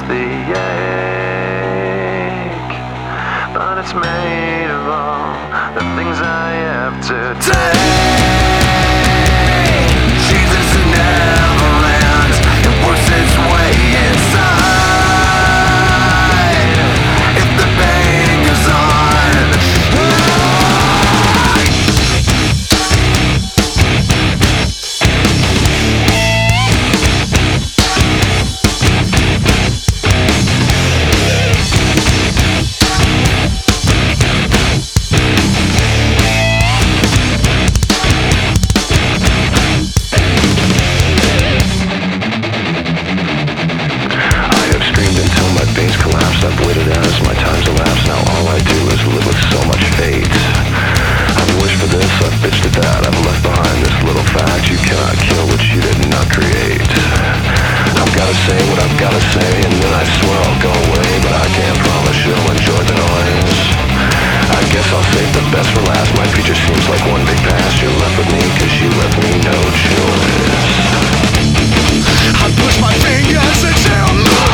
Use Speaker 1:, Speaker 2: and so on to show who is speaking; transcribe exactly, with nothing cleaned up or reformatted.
Speaker 1: the ache, but it's made of all the things I have to take. Jesus in Neverland, it works its way inside. If the pain goes on, I've waited as my time's elapsed. Now all I do is live with so much fate. I've wished for this, I've bitched at that. I've left behind this little fact: you cannot kill what you did not create. I've gotta say what I've gotta say, and then I swear I'll go away, but I can't promise you'll enjoy the noise. I guess I'll save the best for last. My future seems like one big past. You're left with me cause you left me no choice. I push my fingers into my